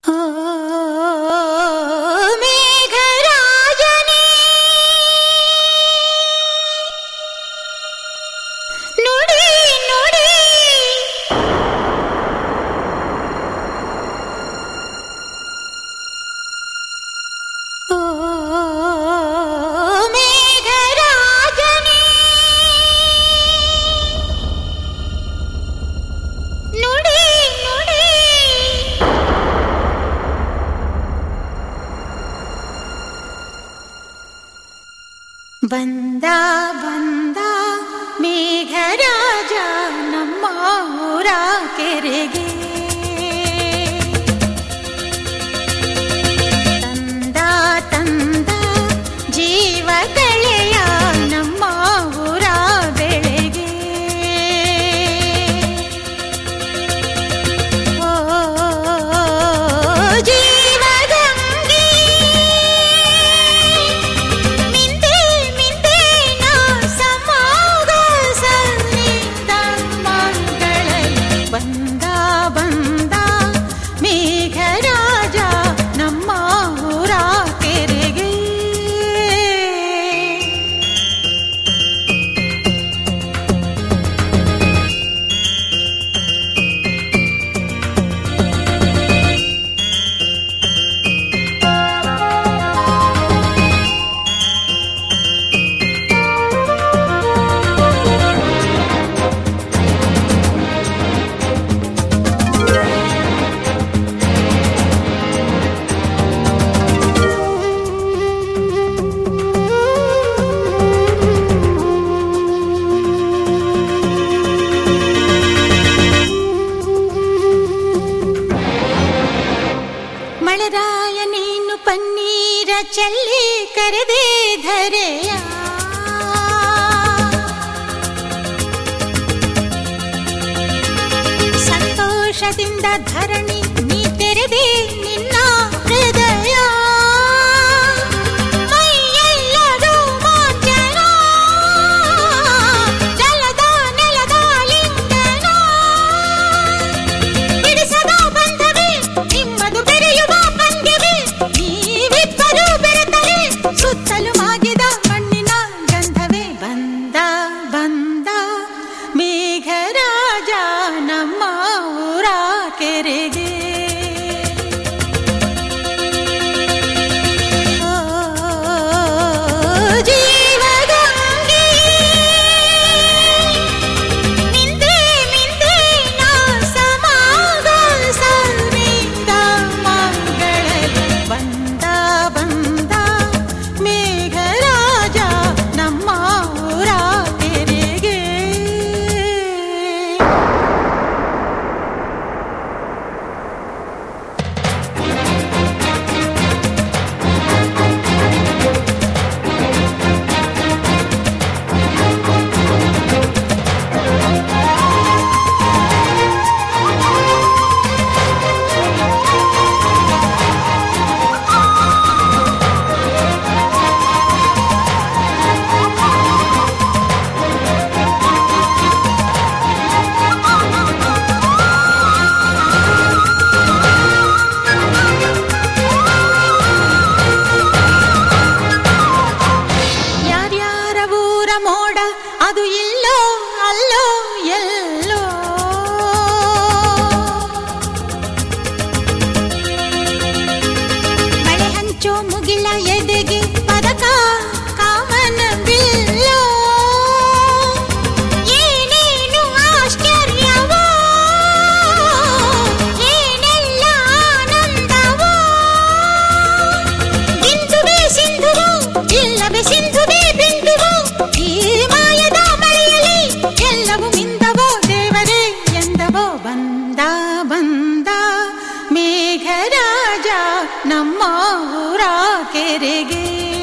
ಬಂದ ಬಂದ ಮೇಘರಾಜ ನಮ್ಮ ಊರ ಕೆರೆಗೆ, ತಂದ ತಂದ ಜೀವ ಕಳೆಯ ನಮ್ಮ ಊರ ಬೆಳೆಗೆ. ಓ ಜೀವಗಂಗೆ ಮಿಂದೆ ಮಿಂದೆ ನಾ ಸಮಾಗ ಸನ್ನಿಧ ಮಂಗಳಲ್ಲಿ. ಬಂದ ಬಂದ ಮೇಘರಾಜ ನಮ್ಮ ಊರ ಕೆರೆಗೆ. ಮಳೆರಾಯ ನೀನು ಪನ್ನೀರ ಚೆಲ್ಲಿ ಕರೆದೆ ಧರೆಯ, ಸಂತೋಷದಿಂದ ಧರಣಿ ನೀ ತೆರೆದೆ ನಿನ್ನ ಹೃದಯ. ಮೈಯೆಲ್ಲರೂ ಮಾಂಜನ, ಜಲದ ನೆಲದ ಲಿಂಗನ. ಬಿಡಿಸದ ಬಂಧವೇ ನಿಮ್ಮದು ಬೆರೆಯುವ ಪಂದ್ಯವೇ, ನೀವಿಬ್ಬರು ಬೆರೆತರೆ ಸುತ್ತಲೂ ಮಾಗಿದ ಮಣ್ಣಿನ ಗಂಧವೇ. ಬಂದ ಬಂದ ಮೇಘರಾಜ ನಮ್ಮ ಊರ ಕೆರೆಗೆ. ಓ ಜೀವಗಂಗೆ ಮಿಂದೆ ಮಿಂದೆ ನಾ ಸಮಾಗ ಸನ್ನಿಧ ಮಂಗಳಲ್ಲಿ. ಬಂದ ಬಂದ ಮೇಘರಾಜ ನಮ್ಮ ಊರ ಕೆರೆಗೆ. ಯಾರ್ಯಾರ ಊರ ಮೋಡ ಅದು ಇಲ್ಲೋ ಅಲ್ಲೋ ಎಲ್ಲೋ, ಮಳೆ ಹಂಚೋ ಮುಗಿಲ ಎದೆಗೆ ಪದಕ ಕಾಮನ ಬಿಲ್ಲೋ. ಏನೇನು ಆಶ್ಚರ್ಯವೋ, ಏನೆಲ್ಲ ಆನಂದವೋ. ಬಿಂದುವೇ ಸಿಂಧುವೋ ಇಲ್ಲವೇ ಸಿಂಧುವೇ ಬಿಂದುವೋ, ಈ ಮಾಯದ ಮಳೆಯಲ್ಲಿ ಎಲ್ಲವೂ ಮಿಂದವೋ ದೇವರೇ ಎಂದವೋ. ಬಂದ ಬಂದ ಮೇಘರಾಜ ನಮ್ಮ ಊರ ಕೆರೆಗೆ.